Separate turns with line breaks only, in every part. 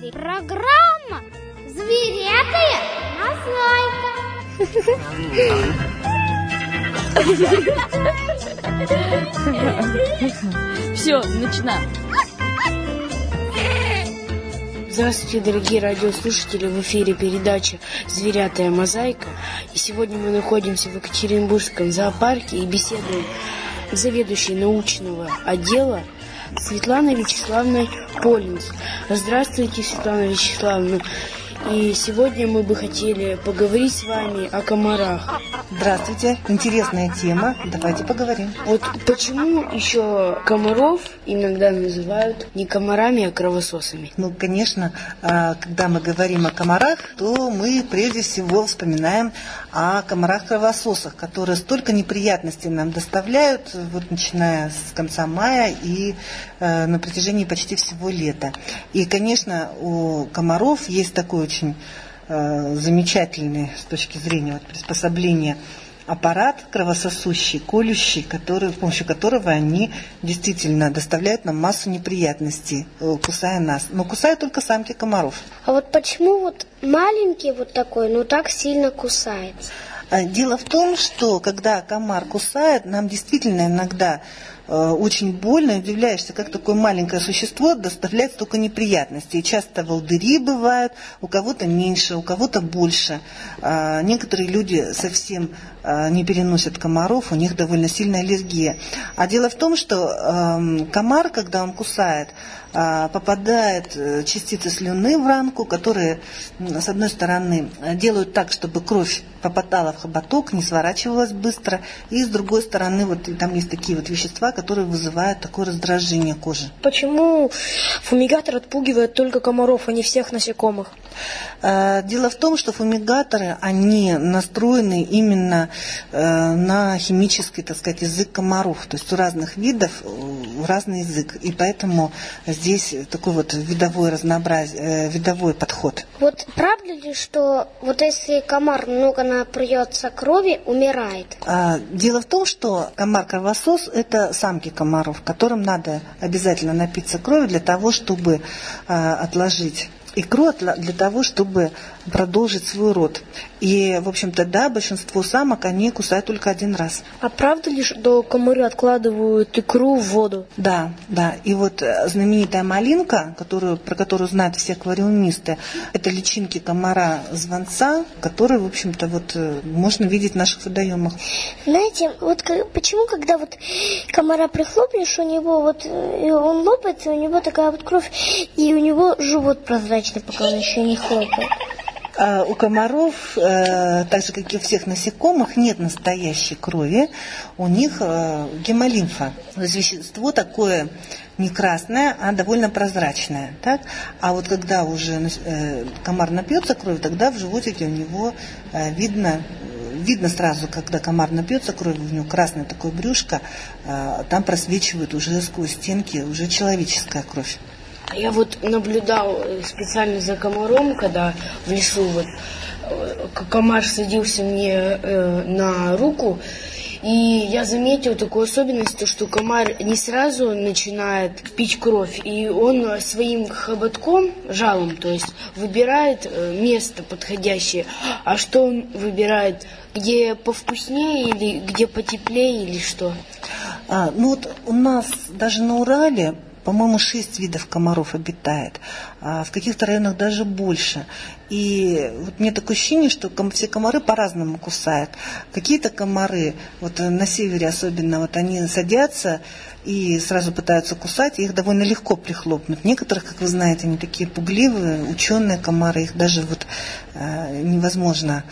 эфире программа «Зверятая
мозаика». Все, начинаем.
Здравствуйте, дорогие радиослушатели! В эфире передача «Зверятая мозаика». И сегодня мы находимся в Екатеринбургском зоопарке и беседуем с заведующей научного отдела Светланой Вячеславовной Полинц. Здравствуйте, Светлана Вячеславовна. И сегодня мы бы хотели поговорить с вами о комарах.
Здравствуйте, интересная тема, давайте поговорим.
Вот почему еще комаров иногда называют не комарами, а кровососами?
Ну, конечно, когда мы говорим о комарах, то мы прежде всего вспоминаем о комарах-кровососах, которые столько неприятностей нам доставляют, вот начиная с конца мая и на протяжении почти всего лета. И, конечно, у комаров есть такой очень замечательный с точки зрения приспособления аппарат кровососущий, колющий, с помощью которого они действительно доставляют нам массу неприятностей, кусая нас. Но кусают только самки комаров.
А вот почему вот маленький вот такой, но так сильно кусается?
Дело в том, что когда комар кусает, нам действительно иногда очень больно, и удивляешься, как такое маленькое существо доставляет столько неприятностей. И часто волдыри бывают, у кого-то меньше, у кого-то больше. Некоторые люди совсем не переносят комаров, у них довольно сильная аллергия. А дело в том, что комар, когда он кусает, попадает частицы слюны в ранку, которые, с одной стороны, делают так, чтобы кровь попадала в хоботок, не сворачивалась быстро, и с другой стороны, вот там есть такие вот вещества, которые вызывают такое раздражение кожи.
Почему фумигатор отпугивает только комаров, а не всех насекомых?
Дело в том, что фумигаторы, они настроены именно на химический, так сказать, язык комаров. То есть у разных видов разный язык. И поэтому здесь такой вот видовой подход.
Вот правда ли, что вот если комар много напьется крови, умирает?
Дело в том, что комар-кровосос – это самки комаров, которым надо обязательно напиться крови для того, чтобы отложить икру, для того, чтобы продолжить свой род. И, в общем-то, да, большинство самок, они кусают только один раз.
А правда ли, что комары откладывают икру в воду?
Да, да. И вот знаменитая малинка, про которую знают все аквариумисты, это личинки комара-звонца, которые, в общем-то, вот можно видеть в наших водоемах.
Знаете, вот почему, когда вот комара прихлопнешь, у него вот, и он лопается, у него такая вот кровь, и у него живот прозрачный, пока он еще не хлопает?
У комаров, так же как и у всех насекомых, нет настоящей крови, у них гемолимфа. То есть вещество такое не красное, а довольно прозрачное. Так? А вот когда уже комар напьется крови, тогда в животике у него видно сразу, когда комар напьется крови, у него красное такое брюшко, там просвечивает уже сквозь стенки уже человеческая кровь.
Я вот наблюдал специально за комаром, когда в лесу вот комар садился мне на руку, и я заметил такую особенность, что комар не сразу начинает пить кровь, и он своим хоботком, жалом, то есть выбирает место подходящее. А что он выбирает? Где повкуснее или где потеплее или что?
Ну вот у нас даже на Урале, по-моему, 6 видов комаров обитает, а в каких-то районах даже больше. И вот мне такое ощущение, что все комары по-разному кусают. Какие-то комары, вот на севере особенно, вот они садятся и сразу пытаются кусать, и их довольно легко прихлопнуть. Некоторых, как вы знаете, они такие пугливые, ученые комары, их даже вот невозможно.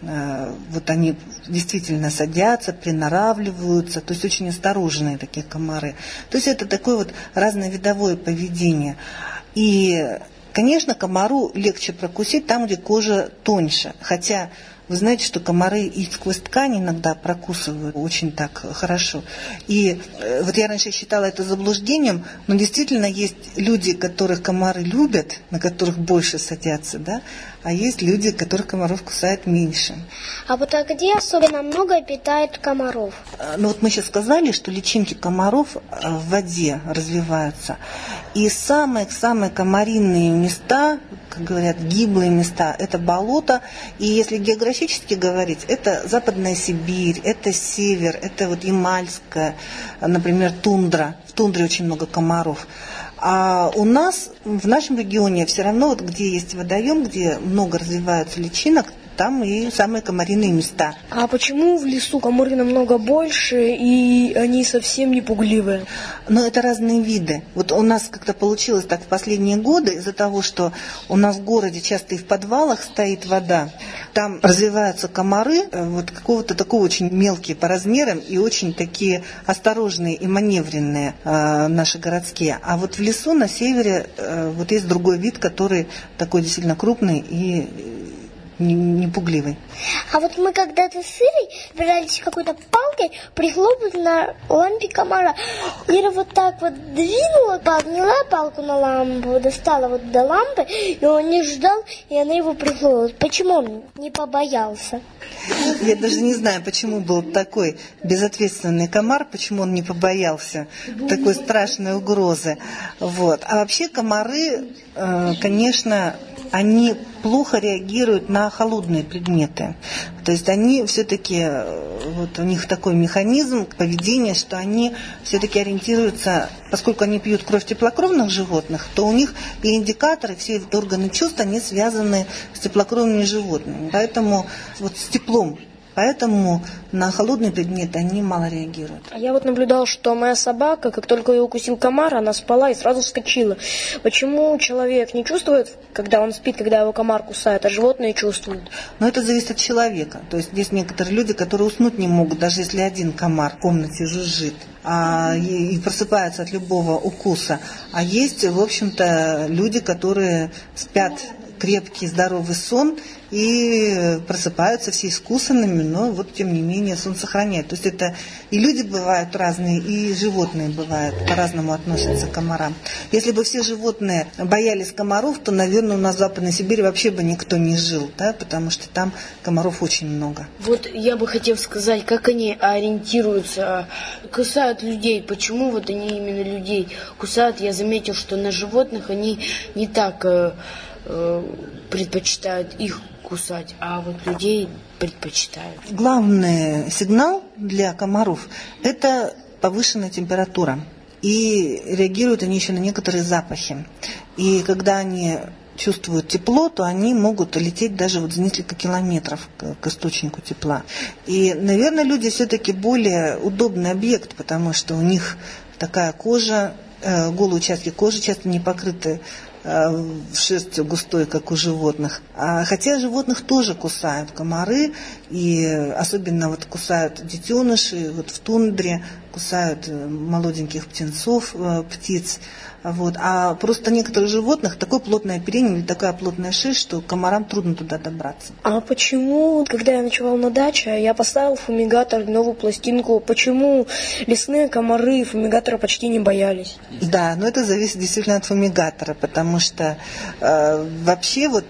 Вот они действительно садятся, приноравливаются, то есть очень осторожные такие комары. То есть это такое вот разное видовое поведение. И, конечно, комару легче прокусить там, где кожа тоньше. Хотя Вы знаете, что комары и сквозь ткань иногда прокусывают очень так хорошо. И вот я раньше считала это заблуждением, но действительно есть люди, которых комары любят, на которых больше садятся, да, а есть люди, которых комаров кусают меньше.
А вот где особенно много питают комаров?
Ну вот мы сейчас сказали, что личинки комаров в воде развиваются. И самые комариные места, как говорят, гиблые места, это болото. И если географически говорить, это Западная Сибирь, это север, это вот Ямальская, например, тундра. В тундре очень много комаров. А у нас, в нашем регионе, все равно, вот, где есть водоем, где много развиваются личинок, там и самые комариные места.
А почему в лесу комары намного больше, и они совсем не пугливые?
Но это разные виды. Вот у нас как-то получилось так в последние годы, из-за того, что у нас в городе часто и в подвалах стоит вода, там развиваются комары, вот какого-то такого очень мелкие по размерам и очень такие осторожные и маневренные наши городские. А вот в лесу на севере вот есть другой вид, который такой действительно крупный и не пугливый.
А вот мы когда-то с Ирой собирались какой-то палкой прихлопнуть на лампе комара. Ира вот так вот двинула, подняла палку на лампу, достала вот до лампы, и он не ждал, и она его прихлопнула. Почему он не побоялся?
Я даже не знаю, почему был такой безответственный комар, почему он не побоялся такой страшной угрозы. Вот. А вообще комары, конечно, они плохо реагируют на холодные предметы. То есть они все-таки, вот у них такой механизм поведения, что они все-таки ориентируются, поскольку они пьют кровь теплокровных животных, то у них и индикаторы, все органы чувств, они связаны с теплокровными животными. Поэтому вот с теплом. Поэтому на холодные предметы они мало реагируют.
А я вот наблюдал, что моя собака, как только ее укусил комар, она спала и сразу вскочила. Почему человек не чувствует, когда он спит, когда его комар кусает, а животные чувствуют?
Но это зависит от человека. То есть есть некоторые люди, которые уснуть не могут, даже если один комар в комнате жужжит, и просыпаются от любого укуса. А есть, в общем-то, люди, которые спят крепкий, здоровый сон и просыпаются все искусанными, но вот тем не менее сон сохраняет. То есть это и люди бывают разные, и животные бывают, по-разному относятся к комарам. Если бы все животные боялись комаров, то, наверное, у нас в Западной Сибири вообще бы никто не жил, да, потому что там комаров очень много.
Вот я бы хотел сказать, как они ориентируются, кусают людей, почему вот они именно людей кусают. Я заметил, что на животных они не так предпочитают их кусать, а вот людей предпочитают.
Главный сигнал для комаров – это повышенная температура. И реагируют они еще на некоторые запахи. И когда они чувствуют тепло, то они могут лететь даже вот за несколько километров к источнику тепла. И, наверное, люди все-таки более удобный объект, потому что у них такая кожа, голые участки кожи часто не покрыты шерстью густой, как у животных. Хотя животных тоже кусают комары, и особенно вот кусают детеныши, вот в тундре кусают молоденьких птенцов, птиц. Вот. А просто некоторых животных такое плотное оперение или такая плотная шерсть, что комарам трудно туда добраться.
А почему, когда я ночевал на даче, я поставил фумигатор, новую пластинку, почему лесные комары фумигатора почти не боялись?
Да, но это зависит действительно от фумигатора, потому что вообще вот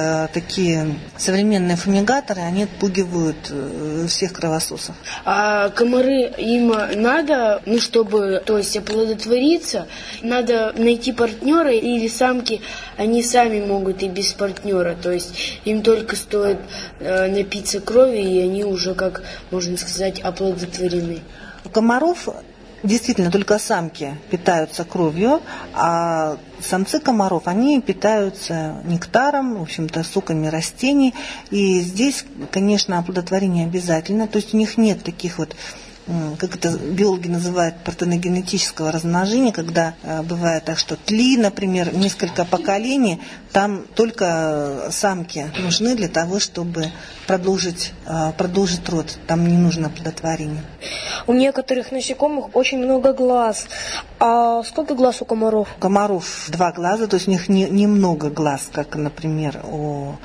такие современные фумигаторы, они отпугивают всех кровососов.
А комары, им надо, чтобы, то есть оплодотвориться, надо найти партнера, или самки, они сами могут и без партнера, то есть им только стоит напиться крови, и они уже, как можно сказать, оплодотворены.
У комаров действительно только самки питаются кровью, а самцы комаров, они питаются нектаром, в общем-то, соками растений, и здесь, конечно, оплодотворение обязательно, то есть у них нет таких вот, как это биологи называют, партеногенетического размножения, когда бывает так, что тли, например, несколько поколений, там только самки нужны для того, чтобы продолжить род, там не нужно оплодотворение.
У некоторых насекомых очень много глаз. А сколько глаз у комаров?
У комаров 2 глаза, то есть у них немного глаз, как, например, у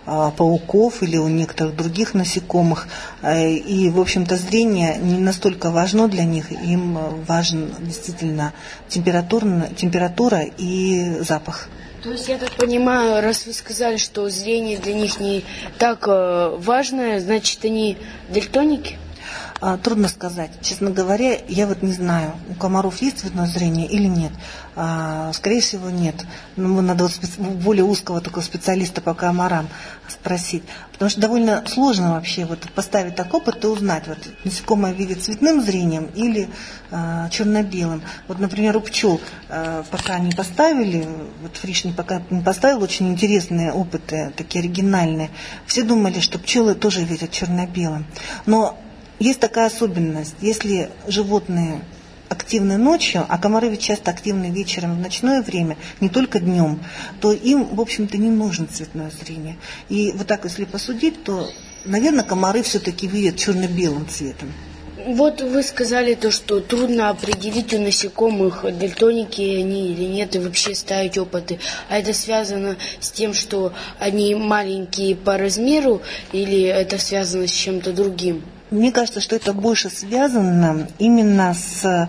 пауков или у некоторых других насекомых. И, в общем-то, зрение не настолько важно для них. Им важен действительно температура и запах.
То есть, я так понимаю, раз вы сказали, что зрение для них не так важное, значит, они дальтоники?
Трудно сказать. Честно говоря, я вот не знаю, у комаров есть цветное зрение или нет. Скорее всего, нет. Но надо более узкого такого специалиста по комарам спросить. Потому что довольно сложно вообще вот поставить так опыт и узнать, вот насекомое видит цветным зрением или черно-белым. Вот, например, у пчел пока не поставили, вот Фриш пока не поставил очень интересные опыты, такие оригинальные. Все думали, что пчелы тоже видят черно-белым. Но есть такая особенность, если животные активны ночью, а комары ведь часто активны вечером в ночное время, не только днем, то им, в общем-то, не нужно цветное зрение. И вот так, если посудить, то, наверное, комары все-таки видят черно-белым цветом.
Вот вы сказали то, что трудно определить у насекомых, дальтоники они или нет, и вообще ставить опыты. А это связано с тем, что они маленькие по размеру, или это связано с чем-то другим?
Мне кажется, что это больше связано именно с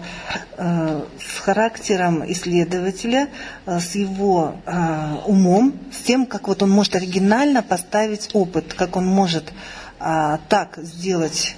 характером исследователя, с его умом, с тем, как вот он может оригинально поставить опыт, как он может так сделать,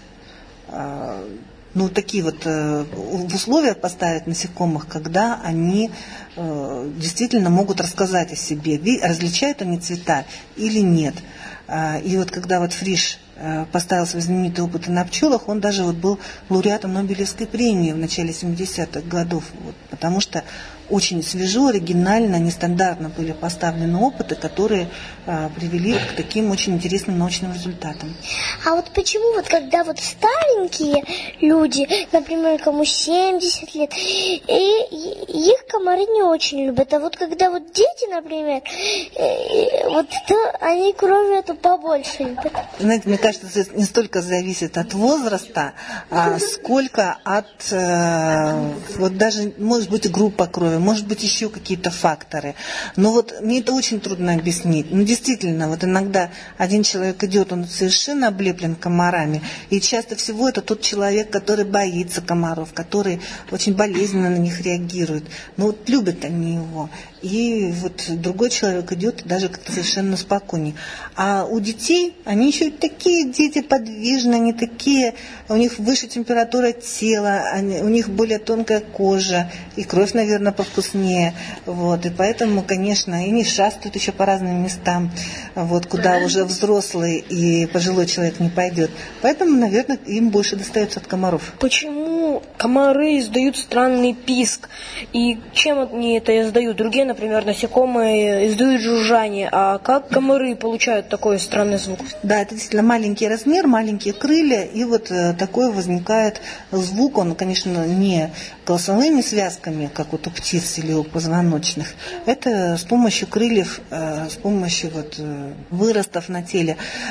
такие вот в условиях поставить насекомых, когда они действительно могут рассказать о себе, различают они цвета или нет. И вот когда вот Фриш поставил свои знаменитые опыты на пчелах, он даже вот был лауреатом Нобелевской премии в начале 70-х годов, вот, потому что очень свежо, оригинально, нестандартно были поставлены опыты, которые привели к таким очень интересным научным результатам.
А вот почему вот когда вот старенькие люди, например, кому 70 лет, и их комары не очень любят, а вот когда вот дети, например, вот то они кроме этого побольше любят?
Знаете, мне кажется, это не столько зависит от возраста, сколько от, вот даже, может быть, группа крови, может быть, еще какие-то факторы. Но вот мне это очень трудно объяснить. Ну, действительно, вот иногда один человек идет, он совершенно облеплен комарами, и часто всего это тот человек, который боится комаров, который очень болезненно на них реагирует. Но вот любят они его. И вот другой человек идет даже как-то совершенно спокойнее. А у детей, они еще такие дети подвижные, они такие, у них выше температура тела, у них более тонкая кожа, и кровь, наверное, повкуснее. Вот, и поэтому, конечно, и они шастают еще по разным местам, вот, куда уже взрослый и пожилой человек не пойдет. Поэтому, наверное, им больше достается от комаров.
Почему комары издают странный писк? И чем они это издают? Другие, например, насекомые издают жужжание. А как комары получают такой странный звук?
Да, это действительно маленький размер, маленькие крылья, и вот такой возникает звук. Он, конечно, не голосовыми связками, как вот у птиц или у позвоночных. Это с помощью крыльев, с помощью вот выростов на теле.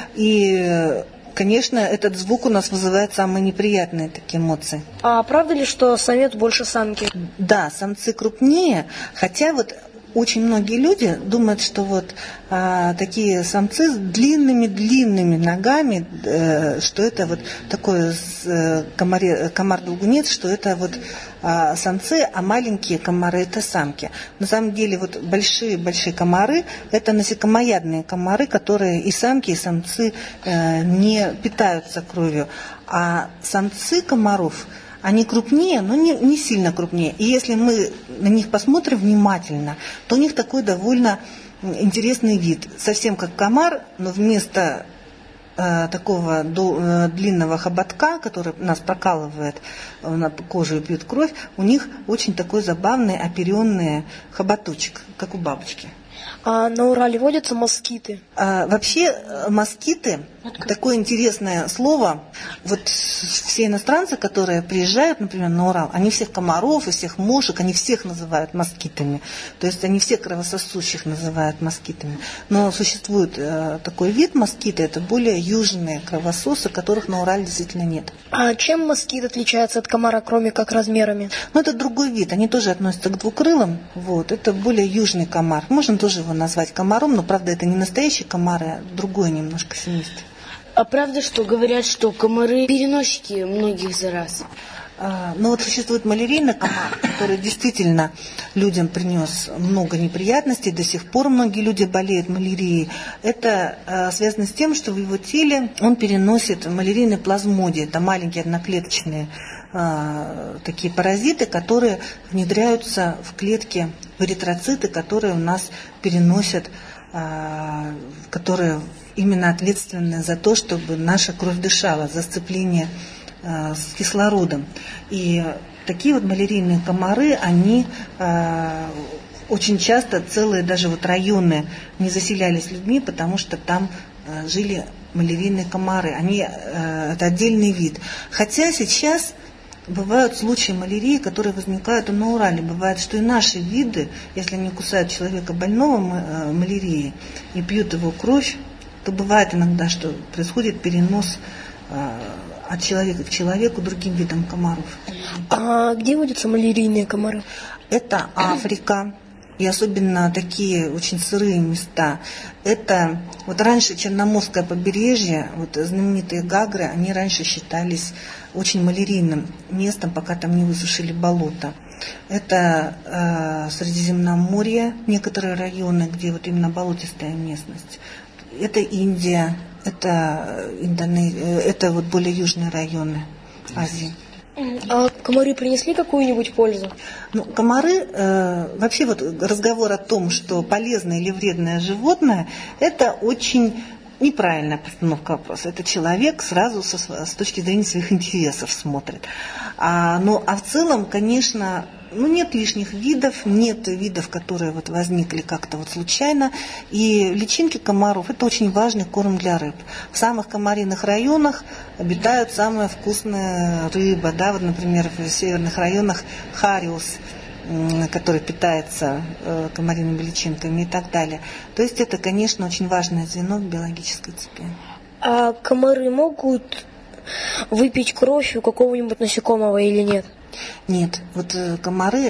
И конечно, этот звук у нас вызывает самые неприятные такие эмоции.
А правда ли, что самец больше самки?
Да, самцы крупнее, хотя вот очень многие люди думают, что вот такие самцы с длинными ногами, что это вот такой комар-долгунец, что это вот самцы, а маленькие комары это самки. На самом деле вот большие комары это насекомоядные комары, которые и самки, и самцы не питаются кровью. А самцы комаров, они крупнее, но не сильно крупнее. И если мы на них посмотрим внимательно, то у них такой довольно интересный вид. Совсем как комар, но вместо такого длинного хоботка, который нас прокалывает на кожу и пьет кровь, у них очень такой забавный оперенный хоботочек, как у бабочки.
А на Урале водятся москиты?
Вообще москиты Такое интересное слово. Вот все иностранцы, которые приезжают, например, на Урал, они всех комаров и всех мошек, они всех называют москитами. То есть они всех кровососущих называют москитами. Но существует такой вид москиты, это более южные кровососы, которых на Урале действительно нет.
А чем москит отличается от комара, кроме как размерами?
Ну, это другой вид. Они тоже относятся к двукрылым. Вот. Это более южный комар. Можно тоже его назвать комаром, но, правда, это не настоящий комар, а другое немножко семейство.
А правда, что говорят, что комары переносчики многих зараз?
Ну вот существует малярийный комар, который действительно людям принес много неприятностей, до сих пор многие люди болеют малярией. Это связано с тем, что в его теле он переносит малярийный плазмодий, это маленькие одноклеточные такие паразиты, которые внедряются в клетки, в эритроциты, которые у нас переносят, которые именно ответственны за то, чтобы наша кровь дышала, за сцепление с кислородом. И такие вот малярийные комары, они очень часто целые даже вот районы не заселялись людьми, потому что там жили малярийные комары. Это отдельный вид. Хотя сейчас бывают случаи малярии, которые возникают и на Урале. Бывает, что и наши виды, если они кусают человека больного малярией и пьют его кровь, то бывает иногда, что происходит перенос от человека к человеку другим видам комаров.
А где водятся малярийные комары?
Это Африка. И особенно такие очень сырые места. Это вот раньше Черноморское побережье, вот знаменитые Гагры, они раньше считались очень малярийным местом, пока там не высушили болото. Это Средиземноморье, некоторые районы, где вот именно болотистая местность. Это Индия, это Индонезия, это вот более южные районы Азии.
А комары принесли какую-нибудь пользу?
Ну, комары, вообще вот разговор о том, что полезное или вредное животное, это очень неправильная постановка вопроса. Это человек сразу с точки зрения своих интересов смотрит. А в целом, конечно, нет лишних видов, нет видов, которые вот возникли как-то вот случайно. И личинки комаров – это очень важный корм для рыб. В самых комариных районах обитает самая вкусная рыба. Да? Вот, например, в северных районах хариус, который питается комариными личинками и так далее. То есть это, конечно, очень важное звено в биологической цепи.
А комары могут выпить кровь у какого-нибудь насекомого или нет?
Нет, вот комары,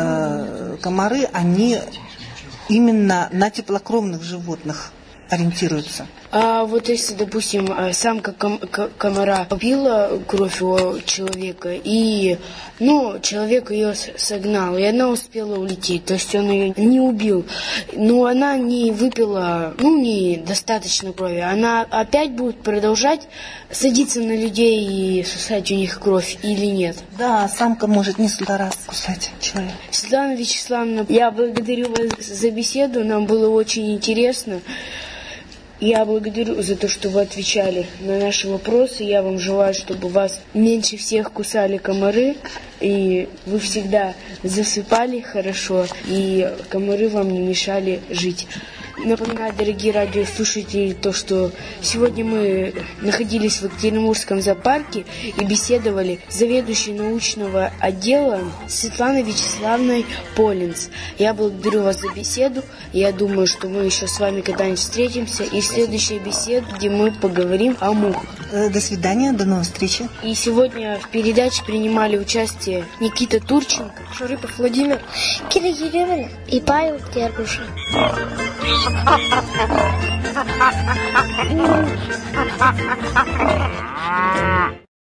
они именно на теплокровных животных ориентируются.
А вот если, допустим, самка комара попила кровь у человека, и человек ее согнал, и она успела улететь, то есть он ее не убил, но она не выпила, недостаточно крови, она опять будет продолжать садиться на людей и сосать у них кровь или нет?
Да, самка может несколько раз кусать человека.
Светлана Вячеславовна, я благодарю вас за беседу, нам было очень интересно. Я благодарю за то, что вы отвечали на наши вопросы. Я вам желаю, чтобы вас меньше всех кусали комары, и вы всегда засыпали хорошо, и комары вам не мешали жить. Напоминаю, дорогие радиослушатели, то, что сегодня мы находились в Екатеринбургском зоопарке и беседовали с заведующей научного отдела Светланой Вячеславовной Полинц. Я благодарю вас за беседу. Я думаю, что мы еще с вами когда-нибудь встретимся и в следующей беседе, где мы поговорим о мухах.
До свидания, до новых встреч.
И сегодня в передаче принимали участие Никита Турченко,
Шарипов Владимир,
Кира Еремина и Павел Дергушин.